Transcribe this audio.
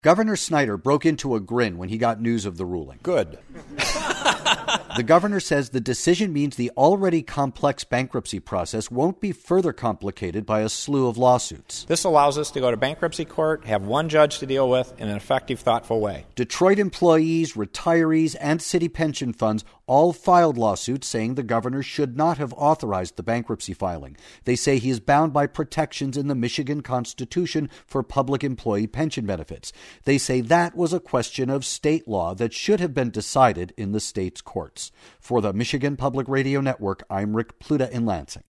Governor Snyder broke into a grin when he got news of the ruling. Good. The governor says the decision means the already complex bankruptcy process won't be further complicated by a slew of lawsuits. This allows us to go to bankruptcy court, have one judge to deal with in an effective, thoughtful way. Detroit employees, retirees, and city pension funds all filed lawsuits saying the governor should not have authorized the bankruptcy filing. They say he is bound by protections in the Michigan Constitution for public employee pension benefits. They say that was a question of state law that should have been decided in the state's courts. For the Michigan Public Radio Network, I'm Rick Pluta in Lansing.